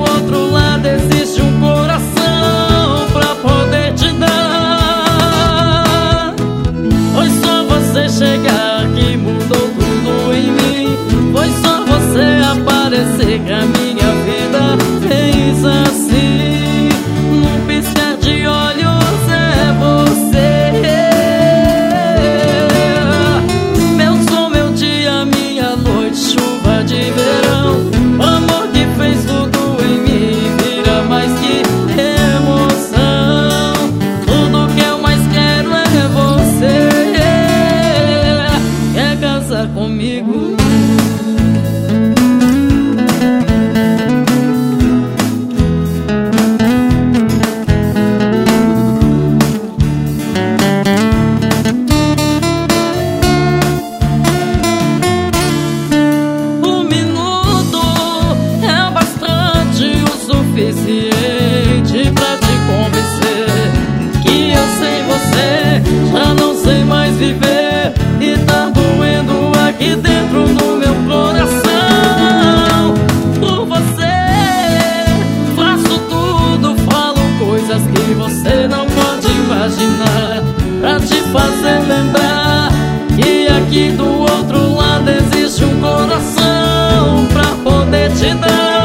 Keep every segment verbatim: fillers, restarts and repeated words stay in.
outro lado existe um coração pra poder te dar. Foi só você chegar que mudou tudo em mim. Foi só você aparecer que a minha vida fez assim. Num piscar de olhos é você. Meu sol, meu dia, minha noite, chuva de verão. O amor que fez tudo em mim vira mais que emoção. Tudo que eu mais quero é você. Quer casar comigo? Suficiente pra te convencer que eu sem você já não sei mais viver. E tá doendo aqui dentro no meu coração. Por você faço tudo, falo coisas que você não pode imaginar, pra te fazer lembrar que aqui do outro lado existe um coração pra poder te dar.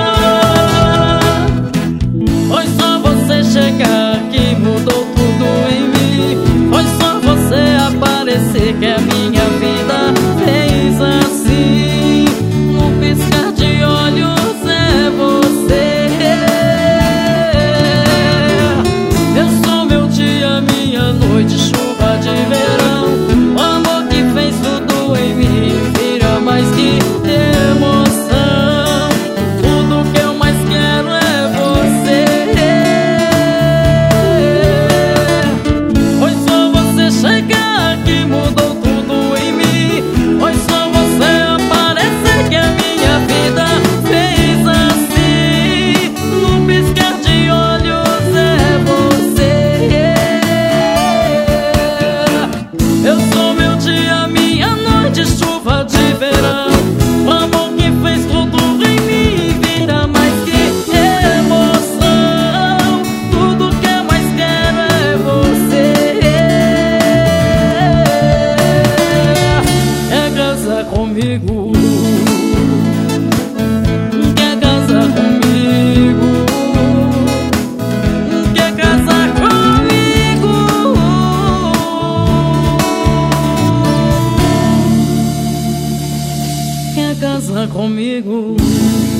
Chegar que mudou tudo em mim. Foi só você aparecer que a minha vida fez assim. Num piscar de olhos é você. Eu sou meu dia, minha noite, chuva de verão. O amor que fez tudo em mim vira mais que emoção. Tudo que eu mais quero é você. Chegar que mudou tudo em mim. Foi só você aparecer que a minha vida fez assim. Num piscar de olhos é você. Eu sou meu dia, minha noite, chuva de verão. O amor que fez tudo em mim vira mais que emoção. Tudo que eu mais quero é você. Comigo, quer casar comigo? Quer casar comigo? Quer casar comigo?